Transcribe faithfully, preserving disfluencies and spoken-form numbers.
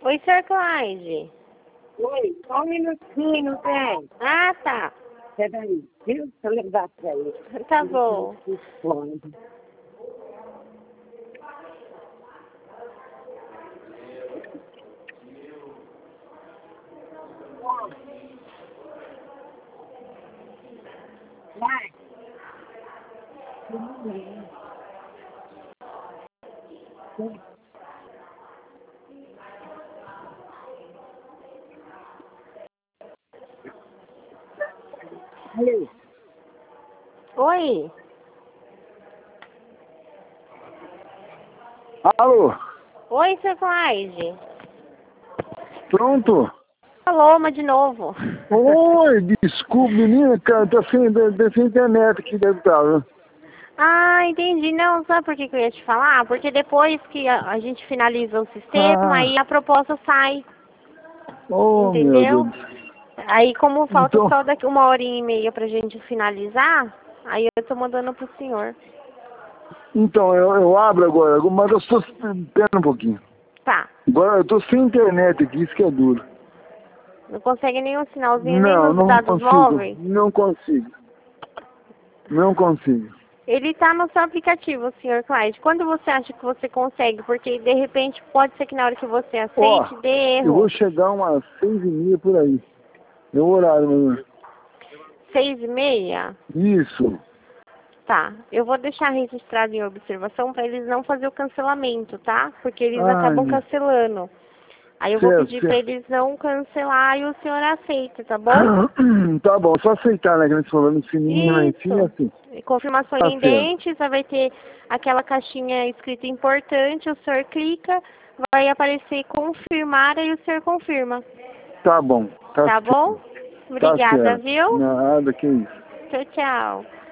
Oi, senhor Clyde. Oi, só um minutinho, não tem? Ah, tá. Peraí, viu? Deixa eu levar pra ele. Tá bom. Vai. Alô? Oi. Alô? Oi, senhor Clyde. Pronto? Paloma de novo. Oi, desculpe, menina, cara, tá sem, tá sem internet aqui, deve estar, viu? Ah, entendi. Não, sabe por que, que eu ia te falar? Porque depois que a, a gente finaliza o sistema, Ah, aí a proposta sai, oh, meu entendeu? Deus. Aí como falta Então, só daqui uma horinha e meia pra gente finalizar, aí eu tô mandando pro senhor. então eu, eu abro agora, mas eu estou esperando um pouquinho. Tá. Agora eu tô sem internet aqui, isso que é duro. Não consegue nenhum sinalzinho nem Não, nos não dados consigo, móveis? não consigo. Não consigo. Ele tá no seu aplicativo, senhor Clyde. Quando você acha que você consegue? Porque de repente pode ser que na hora que você Ó, aceite dê eu vou erro. chegar umas seis e meia por aí. Meu horário, meu irmão. Seis e meia? Isso. Tá. Eu vou deixar registrado em observação para eles não fazer o cancelamento, tá? Porque eles acabam Ai, cancelando. Aí eu vou certo, pedir para certo. eles não cancelar e o senhor aceita, tá bom? Tá bom, só aceitar, né? Que a gente falou no sininho lá em cima, Isso. assim. E confirmações Tá certo. pendentes, aí vai ter aquela caixinha escrita importante, o senhor clica, vai aparecer confirmar e o senhor confirma. Tá bom. Tá Tá certo. bom? Tá Obrigada, certo. viu? Nada, que isso. Tchau, tchau.